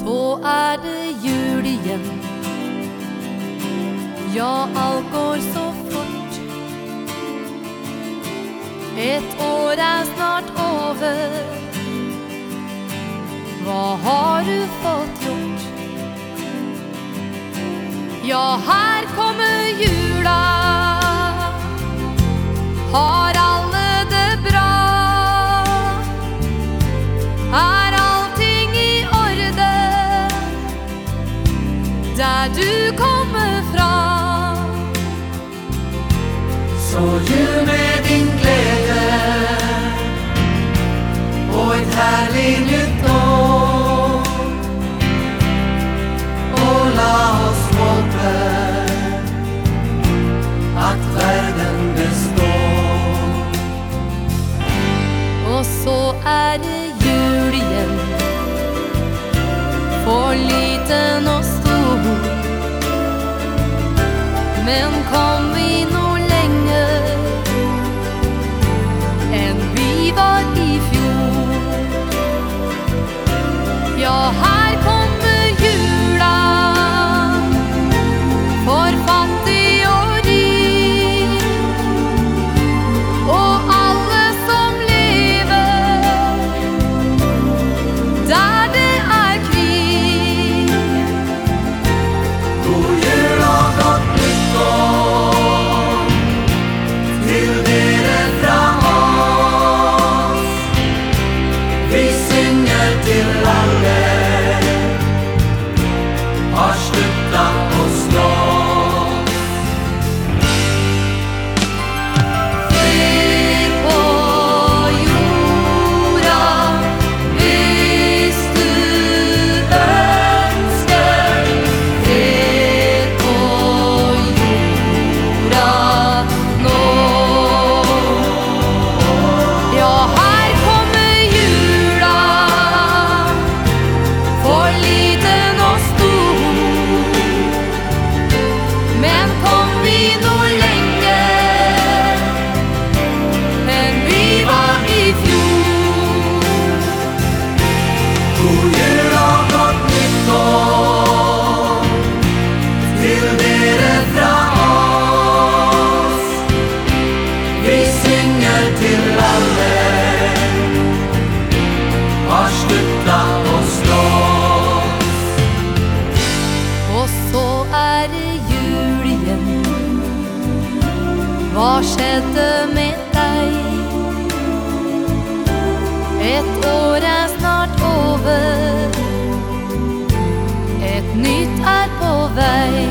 Så det jul igjen. Ja, alt går så fort. Et år snart over. Hva har du fått gjort? Ja, her kommer jula. Har alle det bra? Er allting i orden der du kommer fra? Så jul med din glede og et herlig nytt år. Og la oss håpe at verden består. Og så det jul igjen. For liten og stor. Men kom vi nå lenger enn vi var i fjor? Ja, her kommer jula. For fattig og rik. Og alle som lever der det krig. God jul og godt nytt år til dere fra oss. Vi synger til alle har sluttet å slåss. Fred på jorda, hvis du ønsker. Fred på jorda nå. Ja, her kommer jula. For liten og stor. Men kom vi nå lenger enn vi var i fjor? God jul og godt nytt år til dere fra oss. Vi synger til alle har sluttet å slåss. Og så det jul igjen. Hva skjedde med deg? Et år snart over. Et nytt på vei.